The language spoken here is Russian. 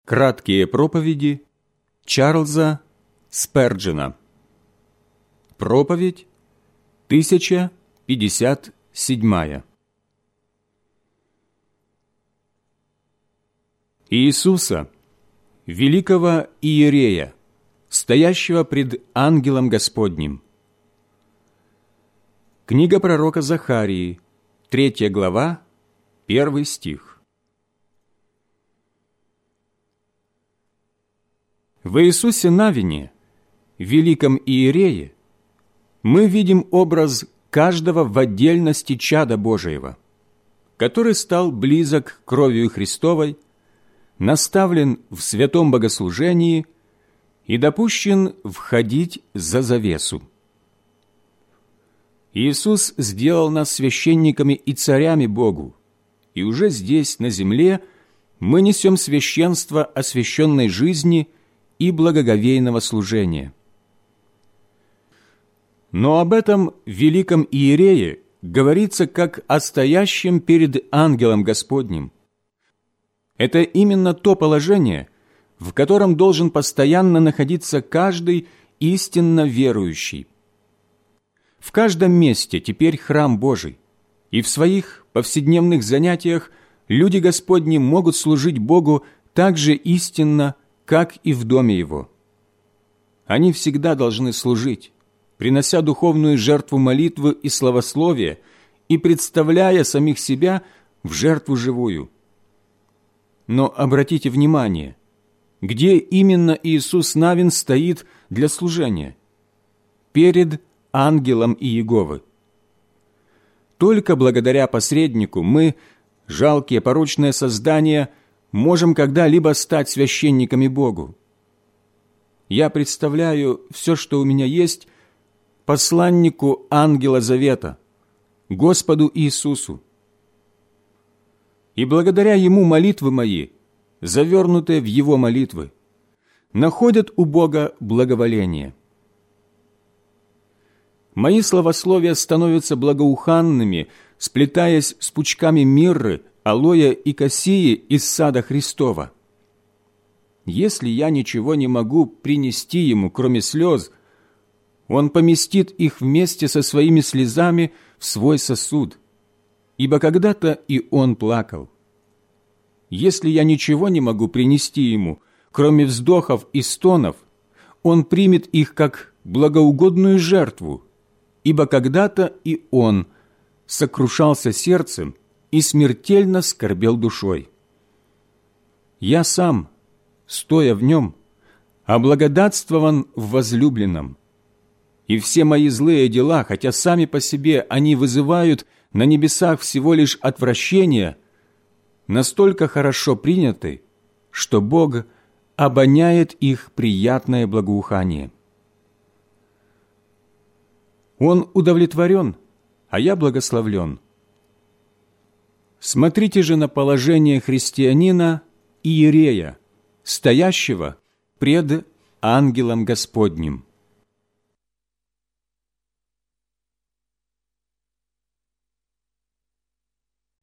Краткие проповеди Чарльза Сперджена. Проповедь 1057. Иисуса, великого иерея, стоящего пред ангелом Господним. Книга пророка Захарии, 3 глава, 1 стих. В Иисусе Навине, великом иерее, мы видим образ каждого в отдельности чада Божиего, который стал близок кровью Христовой, наставлен в святом богослужении и допущен входить за завесу. Иисус сделал нас священниками и царями Богу, и уже здесь, на земле, мы несем священство освященной жизни и благоговейного служения. Но об этом великом иерее говорится как о стоящем перед ангелом Господним. Это именно то положение, в котором должен постоянно находиться каждый истинно верующий. В каждом месте теперь храм Божий, и в своих повседневных занятиях люди Господни могут служить Богу так же истинно, как и в доме Его. Они всегда должны служить, принося духовную жертву молитвы и славословия и представляя самих себя в жертву живую. Но обратите внимание, где именно Иисус Навин стоит для служения? Перед ангелом Иеговы. Только благодаря посреднику мы, жалкие порочные создания, можем когда-либо стать священниками Богу. Я представляю все, что у меня есть, посланнику ангела завета, Господу Иисусу. И благодаря Ему молитвы мои, завернутые в Его молитвы, находят у Бога благоволение. Мои славословия становятся благоуханными, сплетаясь с пучками мирры, алоя и кассии из сада Христова. Если я ничего не могу принести Ему, кроме слез, Он поместит их вместе со своими слезами в свой сосуд, ибо когда-то и Он плакал. Если я ничего не могу принести Ему, кроме вздохов и стонов, Он примет их как благоугодную жертву, ибо когда-то и Он сокрушался сердцем и смертельно скорбел душой. Я сам, стоя в Нем, облагодатствован в возлюбленном, и все мои злые дела, хотя сами по себе они вызывают на небесах всего лишь отвращение, настолько хорошо приняты, что Бог обоняет их приятное благоухание. Он удовлетворен, а я благословлен. Смотрите же на положение христианина иерея, стоящего пред ангелом Господним.